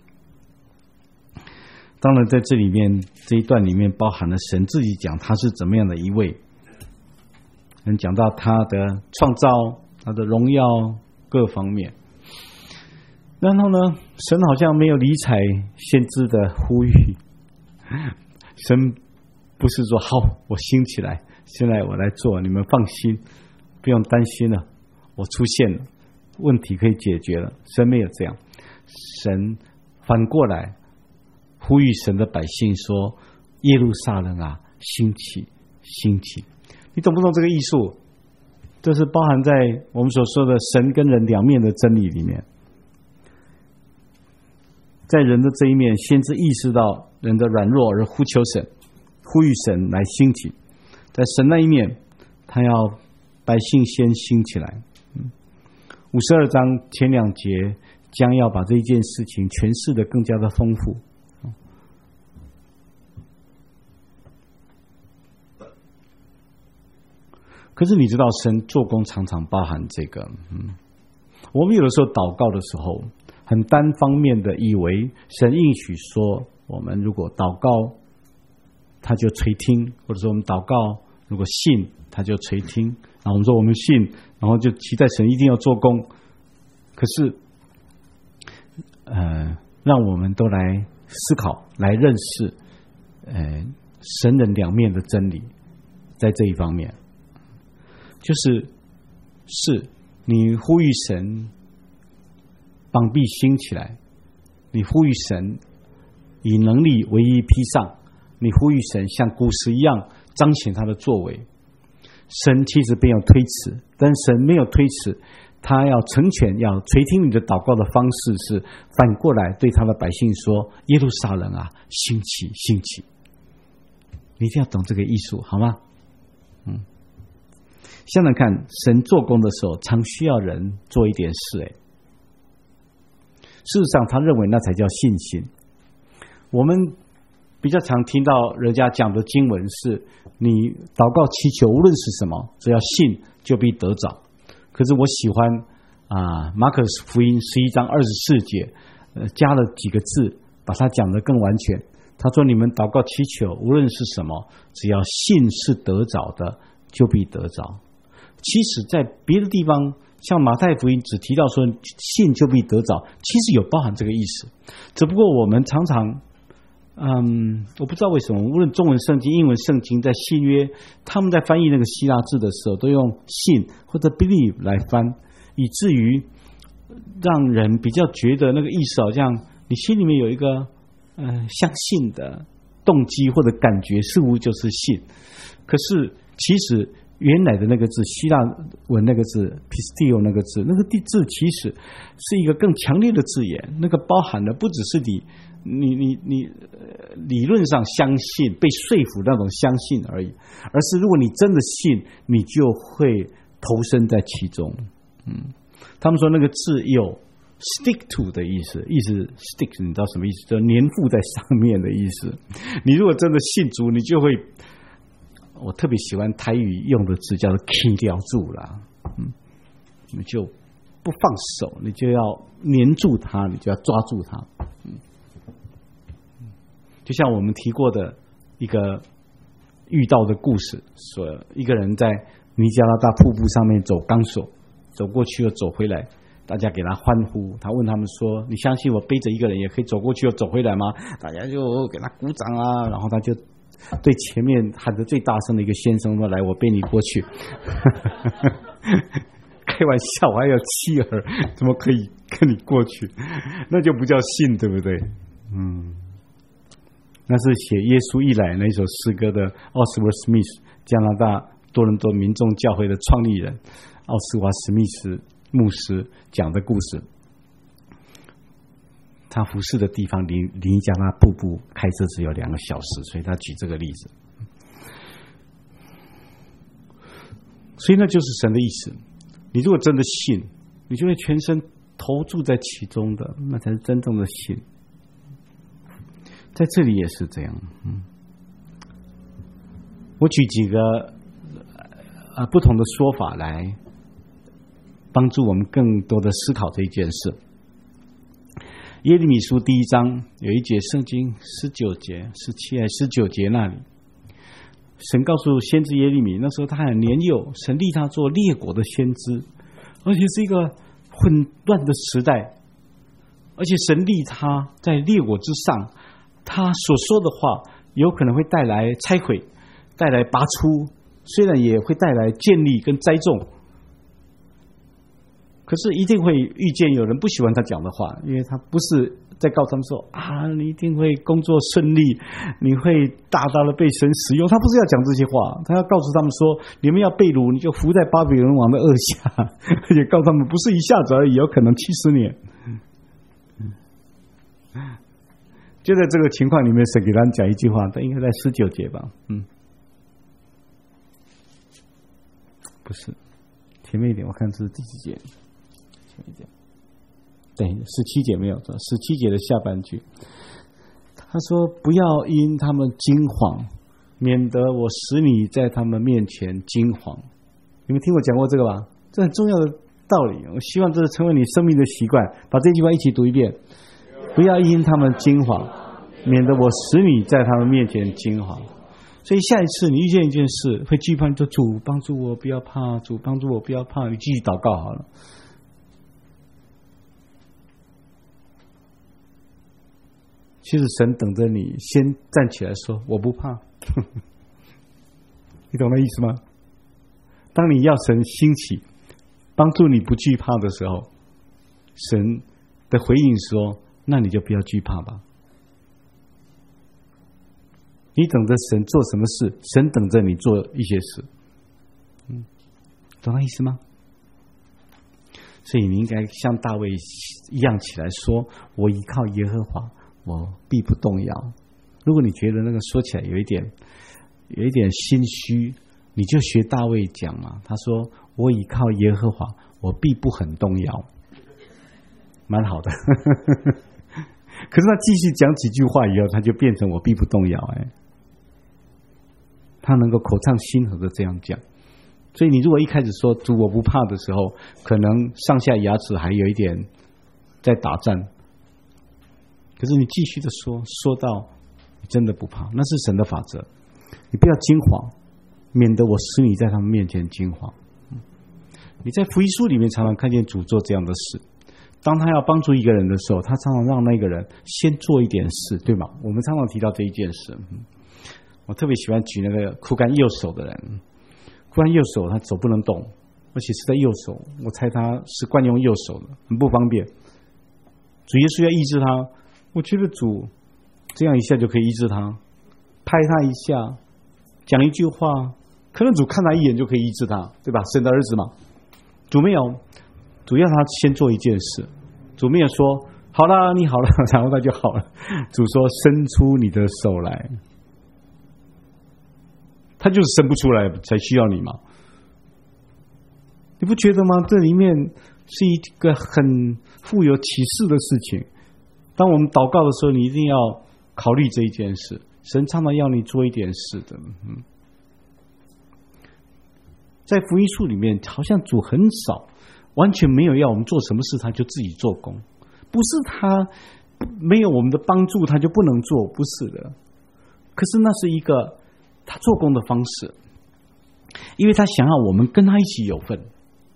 当然在这里面，这一段里面包含了神自己讲他是怎么样的一位，讲到他的创造，他的荣耀各方面。然后呢，神好像没有理睬先知的呼吁，神不是说好我兴起来，现在我来做，你们放心，不用担心了，我出现了，问题可以解决了。神没有这样，神反过来呼吁神的百姓说：耶路撒冷啊，兴起，兴起！你懂不懂这个艺术？这是包含在我们所说的神跟人两面的真理里面。在人的这一面，先知意识到人的软弱而呼求神，呼吁神来兴起；在神那一面，他要百姓先兴起来。52章前2节将要把这一件事情诠释得更加的丰富。可是你知道，神做工常常包含这个。我们有的时候祷告的时候，很单方面的以为神应许说，我们如果祷告，他就垂听；或者说我们祷告，如果信，他就垂听。然后我们说我们信，然后就期待神一定要做工。可是，让我们都来思考，来认识，神人两面的真理，在这一方面。就是你呼吁神膀臂兴起来，你呼吁神以能力为衣披上，你呼吁神像古时一样彰显他的作为。神其实没有推迟，但神没有推迟，他要成全，要垂听你的祷告的方式是反过来对他的百姓说：耶路撒冷啊，兴起，兴起！你一定要懂这个艺术，好吗？想想看，神做工的时候，常需要人做一点事。事实上，他认为那才叫信心。我们比较常听到人家讲的经文是：你祷告祈求，无论是什么，只要信，就必得着。可是我喜欢马可福音11章24节，加了几个字，把它讲得更完全。他说：你们祷告祈求，无论是什么，只要信是得着的，就必得着。其实在别的地方，像马太福音只提到说信就必得着，其实有包含这个意思。只不过我们常常我不知道为什么，无论中文圣经、英文圣经，在新约他们在翻译那个希腊字的时候，都用信或者 believe 来翻，以至于让人比较觉得那个意思好像你心里面有一个相信的动机或者感觉，似乎就是信。可是其实原来的那个字，希腊文那个字 pistio 那个字，那个字其实是一个更强烈的字眼，那个包含的不只是你理论上相信被说服那种相信而已，而是如果你真的信，你就会投身在其中。他们说那个字有 stick to 的意思 stick 你知道什么意思？就粘附在上面的意思。你如果真的信主，你就会，我特别喜欢台语用的字叫做起掉住啦，你就不放手，你就要黏住它，你就要抓住它。就像我们提过的一个遇到的故事，说一个人在尼加拉大瀑布上面走钢索，走过去又走回来，大家给他欢呼。他问他们说：你相信我背着一个人也可以走过去又走回来吗？大家就给他鼓掌啊，然后他就对前面喊得最大声的一个先生说：来，我背你过去。开玩笑，我还有妻儿，怎么可以跟你过去？那就不叫信，对不对？那是写耶稣一来那一首诗歌的奥斯沃史密斯，加拿大多伦多民众教会的创立人奥斯瓦史密斯牧师讲的故事。他服侍的地方离尼加拉瀑布开车只有2个小时，所以他举这个例子。所以那就是神的意思。你如果真的信，你就会全身投注在其中的，那才是真正的信。在这里也是这样。我举几个不同的说法来帮助我们更多的思考这一件事。耶利米书第1章有一节圣经19节、17还19节那里，神告诉先知耶利米，那时候他很年幼，神立他做列国的先知，而且是一个混乱的时代，而且神立他在列国之上，他所说的话有可能会带来拆毁，带来拔出，虽然也会带来建立跟栽种，可是一定会遇见有人不喜欢他讲的话，因为他不是再告诉他们说啊，你一定会工作顺利，你会大大的被神使用。他不是要讲这些话，他要告诉他们说，你们要被掳，你就服在巴比伦王的軛下，而且告诉他们不是一下子而已，有可能70年。就在这个情况里面，神给他们讲一句话，他应该在19节吧？不是，前面一点，我看是第几节？前面一点。对，17节没有错，17节的下半句，他说：“不要因他们惊惶，免得我使你在他们面前惊惶。”你们听我讲过这个吧？这很重要的道理，我希望这是成为你生命的习惯。把这句话一起读一遍：不要因他们惊惶，免得我使你在他们面前惊惶。所以下一次你遇见一件事会惧怕，你说主帮助我，不要怕；主帮助我，不要怕。你继续祷告好了。其实神等着你先站起来说我不怕。你懂那意思吗？当你要神兴起帮助你不惧怕的时候，神的回应说，那你就不要惧怕吧。你等着神做什么事，神等着你做一些事。懂那意思吗？所以你应该像大卫一样起来说，我依靠耶和华，我必不动摇。如果你觉得那个说起来有一点心虚，你就学大卫讲嘛。他说：“我倚靠耶和华，我必不很动摇。”蛮好的。可是他继续讲几句话以后，他就变成我必不动摇。他能够口唱心和的这样讲。所以你如果一开始说主我不怕的时候，可能上下牙齿还有一点在打战。可是你继续的说到你真的不怕，那是神的法则。你不要惊惶，免得我使你在他们面前惊惶。你在福音书里面常常看见主做这样的事。当他要帮助一个人的时候，他常常让那个人先做一点事，对吗？我们常常提到这一件事。我特别喜欢举那个枯干右手的人。枯干右手他手不能动，而且是在右手，我猜他是惯用右手的，很不方便。主耶稣要医治他，我觉得主这样一下就可以医治他，拍他一下，讲一句话，可能主看他一眼就可以医治他，对吧？神的儿子嘛。主没有，主要他先做一件事。主没有说好了你好了，然后他就好了。主说伸出你的手来，他就是伸不出来才需要你嘛。你不觉得吗？这里面是一个很富有启示的事情。当我们祷告的时候，你一定要考虑这一件事。神常常要你做一点事的。在福音书里面，好像主很少，完全没有要我们做什么事他就自己做工，不是他没有我们的帮助他就不能做，不是的。可是那是一个他做工的方式，因为他想要我们跟他一起有份。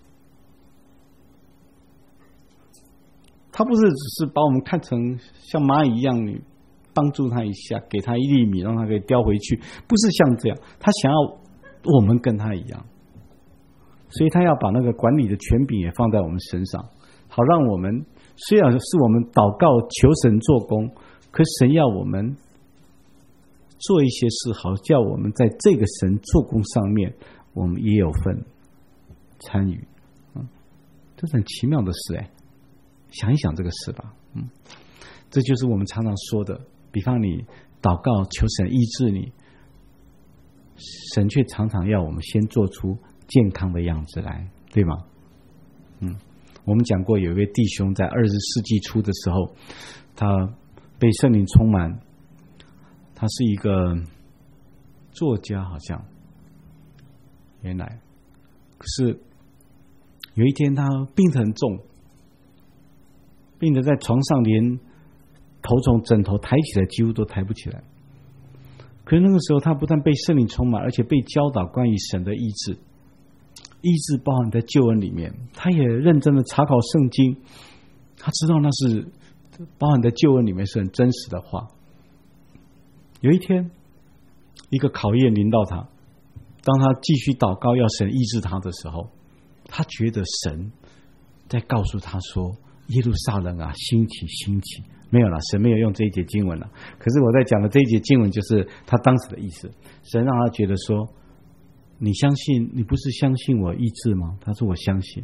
他不是只是把我们看成像蚂蚁一样，你帮助他一下，给他一粒米让他可以叼回去，不是像这样。他想要我们跟他一样，所以他要把那个管理的权柄也放在我们身上，好让我们虽然是我们祷告求神做工，可神要我们做一些事，好叫我们在这个神做工上面我们也有份参与。这是很奇妙的事。想一想这个事吧。这就是我们常常说的，比方你祷告求神医治你，神却常常要我们先做出健康的样子来，对吗？我们讲过有一位弟兄在20世纪初的时候，他被圣灵充满，他是一个作家，好像原来，可是有一天他病得很重，病得在床上连头从枕头抬起来几乎都抬不起来。可是那个时候他不但被圣灵充满，而且被教导关于神的医治，医治包含在救恩里面。他也认真的查考圣经，他知道那是包含在救恩里面是很真实的话。有一天一个考验临到他，当他继续祷告要神医治他的时候，他觉得神在告诉他说， 耶路撒冷啊，兴起兴起。没有了，神没有用这一节经文了。可是我在讲的这一节经文，就是他当时的意思。神让他觉得说，你相信，你不是相信我医治吗？他说我相信。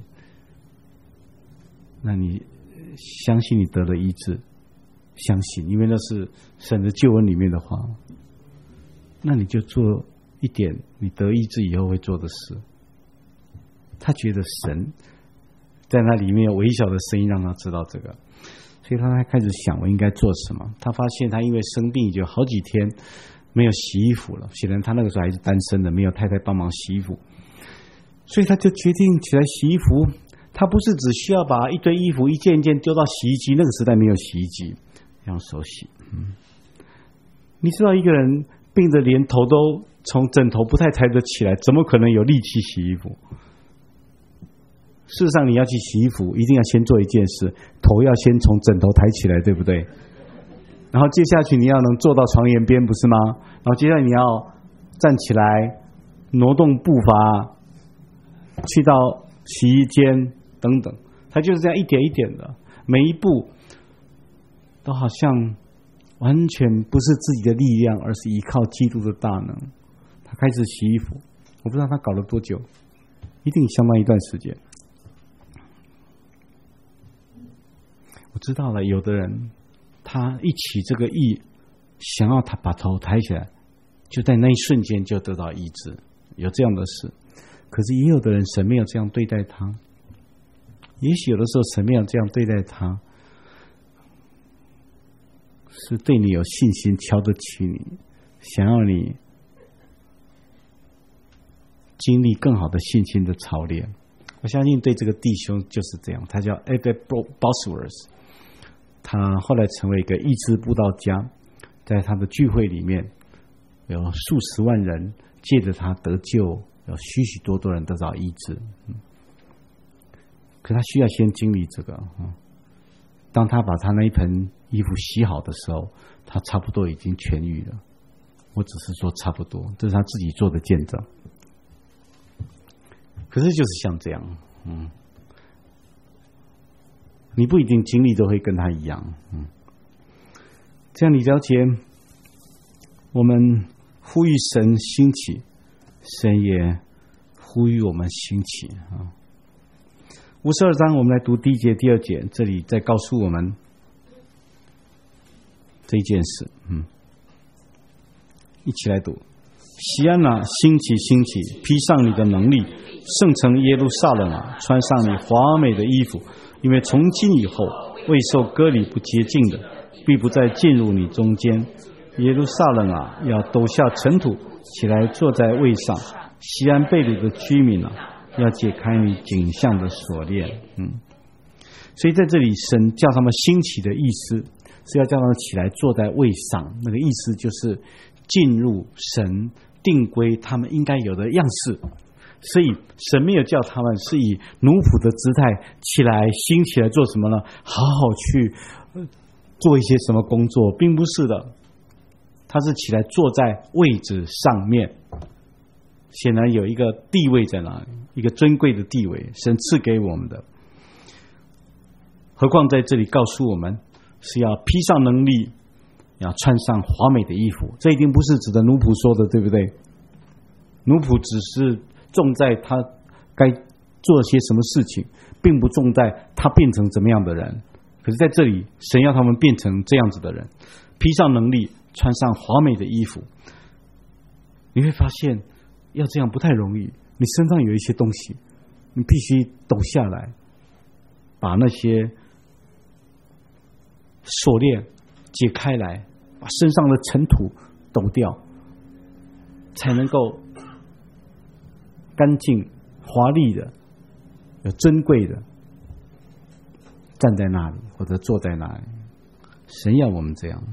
那你相信你得了医治，相信，因为那是神的救恩里面的话，那你就做一点你得医治以后会做的事。他觉得神在那里面有微小的声音让他知道这个，所以他才开始想我应该做什么。他发现他因为生病已经好几天没有洗衣服了，显然他那个时候还是单身的，没有太太帮忙洗衣服，所以他就决定起来洗衣服。他不是只需要把一堆衣服一件一件丢到洗衣机，那个时代没有洗衣机，用手洗。你知道一个人病得连头都从枕头不太抬得起来，怎么可能有力气洗衣服？事实上你要去洗衣服，一定要先做一件事，头要先从枕头抬起来，对不对？然后接下去你要能坐到床沿边，不是吗？然后接下来你要站起来，挪动步伐，去到洗衣间等等。他就是这样一点一点的，每一步都好像完全不是自己的力量，而是依靠基督的大能。他开始洗衣服，我不知道他搞了多久，一定相当一段时间。我知道了，有的人他一起这个意，想要他把头抬起来，就在那一瞬间就得到医治，有这样的事。可是也有的人神没有这样对待他，也许有的时候神没有这样对待他，是对你有信心，瞧得起你，想要你经历更好的信心的操练。我相信对这个弟兄就是这样，他叫 Evan Bosworth， 他后来成为一个医治布道家，在他的聚会里面有数十万人借着他得救，有许许多多人得到医治。可他需要先经历这个。当他把他那一盆衣服洗好的时候，他差不多已经痊愈了。我只是说差不多，这是他自己做的见证。可是就是像这样，你不一定经历都会跟他一样，这样你了解，我们呼吁神兴起，神也呼吁我们兴起啊。52章我们来读第一节、第二节，这里在告诉我们这一件事，一起来读。西安啊，兴起兴起，披上你的能力，圣城耶路撒冷啊，穿上你华美的衣服，因为从今以后，未受割礼不洁净的，必不再进入你中间。耶路撒冷啊，要抖下尘土，起来坐在位上。西安被掳的居民啊，要解开你颈项的锁链。所以在这里，神叫他们兴起的意思，是要叫他们起来坐在位上。那个意思就是进入神定规他们应该有的样式。所以神没有叫他们是以奴仆的姿态起来兴起来做什么呢？好好去做一些什么工作，并不是的。他是起来坐在位置上面，显然有一个地位在那里，一个尊贵的地位，神赐给我们的。何况在这里告诉我们，是要披上能力，要穿上华美的衣服。这一定不是指的奴仆说的，对不对？奴仆只是重在他该做些什么事情，并不重在他变成怎么样的人。可是在这里，神要他们变成这样子的人，披上能力，穿上华美的衣服。你会发现要这样不太容易，你身上有一些东西，你必须抖下来，把那些锁链解开来，把身上的尘土抖掉，才能够干净华丽的有尊贵的站在那里或者坐在那里。神要我们这样。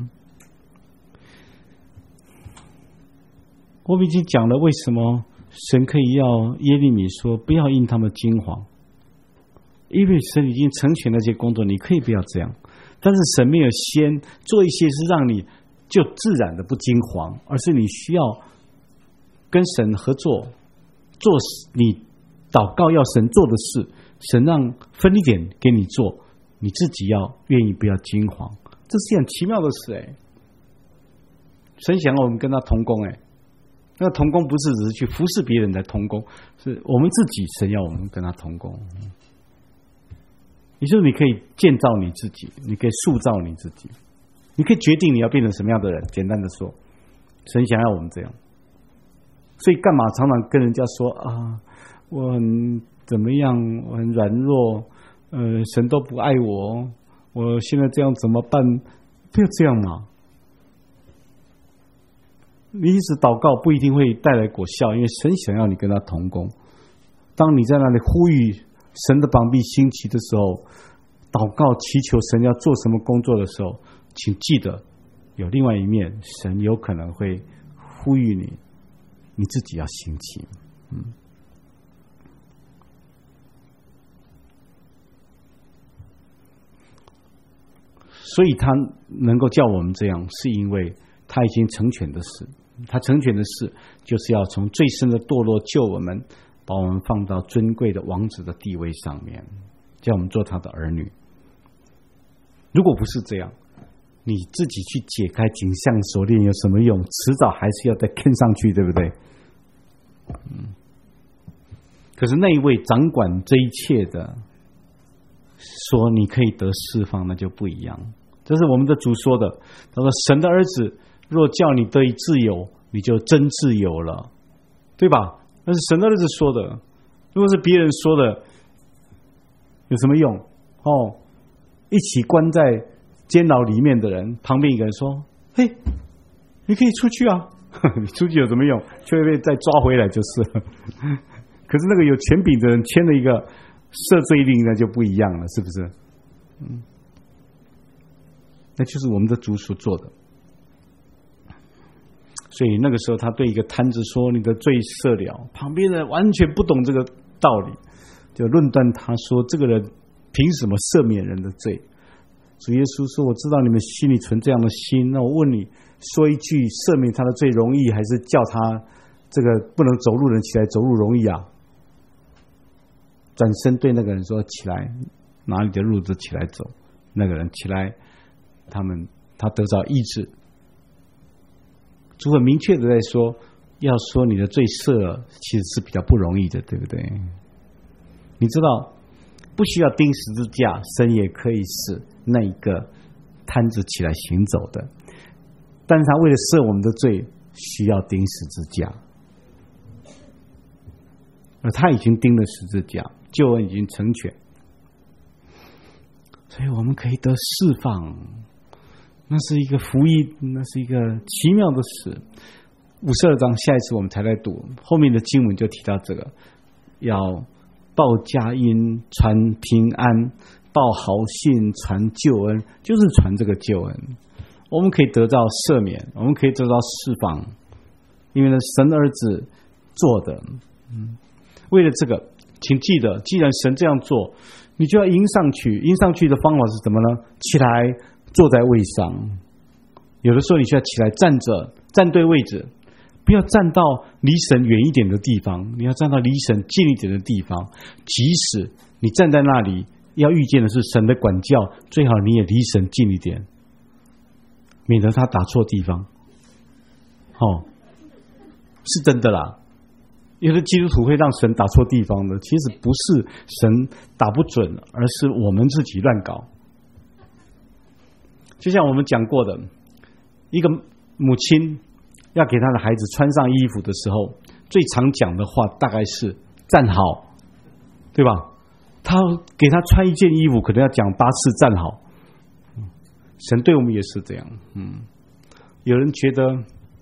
我们已经讲了为什么神可以要耶利米说不要因他们惊惶，因为神已经成全那些工作，你可以不要这样。但是神没有先做一些是让你就自然的不惊惶，而是你需要跟神合作，做你祷告要神做的事，神让分一点给你做， 你自己要愿意不要惊慌，这是很奇妙的事神想要我们跟他同工那个同工不是只是去服侍别人的同工，是我们自己神要我们跟他同工。也就是你可以建造你自己，你可以塑造你自己，你可以决定你要变成什么样的人。简单的说，神想要我们这样。所以干嘛常常跟人家说啊，我很怎么样，我很软弱，神都不爱我，我现在这样怎么办？不要这样嘛。你一直祷告不一定会带来果效，因为神想要你跟他同工。当你在那里呼吁神的膀臂兴起的时候，祷告祈求神要做什么工作的时候，请记得有另外一面，神有可能会呼吁你自己要兴起。所以他能够叫我们这样，是因为他已经成全的事。他成全的事就是要从最深的堕落救我们，把我们放到尊贵的王子的地位上面，叫我们做他的儿女。如果不是这样，你自己去解开颈项锁链有什么用？迟早还是要再跟上去，对不对？可是那一位掌管这一切的说你可以得释放，那就不一样。这是我们的主说的，他说神的儿子若叫你得以自由，你就真自由了，对吧？那是神的儿子说的。如果是别人说的，有什么用？一起关在监牢里面的人，旁边一个人说：“嘿，你可以出去啊！”你出去有什么用？就会被再抓回来就是了。可是那个有权柄的人签了一个赦罪令，那就不一样了，是不是？那就是我们的主所做的。所以那个时候他对一个摊子说：“你的罪赦了。”旁边人完全不懂这个道理，就论断他说：“这个人凭什么赦免人的罪？”主耶稣说：“我知道你们心里存这样的心，那我问你，说一句赦免他的罪容易，还是叫他这个不能走路的人起来走路容易啊？”转身对那个人说：“起来，拿你的褥子起来走。”那个人起来，他得到医治。主很明确的在说，要说你的罪赦了，其实是比较不容易的，对不对？你知道，不需要钉十字架，神也可以使那一个摊子起来行走的。但是他为了赦我们的罪，需要钉十字架，而他已经钉了十字架，救恩已经成全，所以我们可以得释放。那是一个福音，那是一个奇妙的事。52章下一次我们才来读，后面的经文就提到这个，要报佳音，传平安，报好信，传救恩，就是传这个救恩。我们可以得到赦免，我们可以得到释放，因为呢，神儿子做的。为了这个，请记得，既然神这样做，你就要迎上去。迎上去的方法是什么呢？起来，坐在位上。有的时候你需要起来站着，站对位置，不要站到离神远一点的地方，你要站到离神近一点的地方。即使你站在那里，要遇见的是神的管教，最好你也离神近一点，免得他打错地方。是真的啦。有的基督徒会让神打错地方的，其实不是神打不准，而是我们自己乱搞。就像我们讲过的，一个母亲要给她的孩子穿上衣服的时候，最常讲的话大概是站好，对吧？他给他穿一件衣服，可能要讲8次站好。神对我们也是这样。有人觉得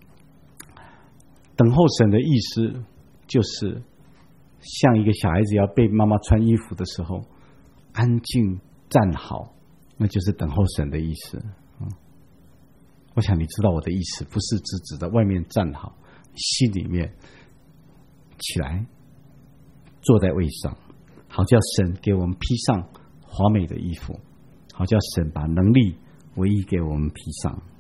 等候神的意思就是像一个小孩子要被妈妈穿衣服的时候，安静站好，那就是等候神的意思。我想你知道我的意思，不是只指的外面站好，心里面起来，坐在位上，好叫神给我们披上华美的衣服，好叫神把能力唯一给我们披上。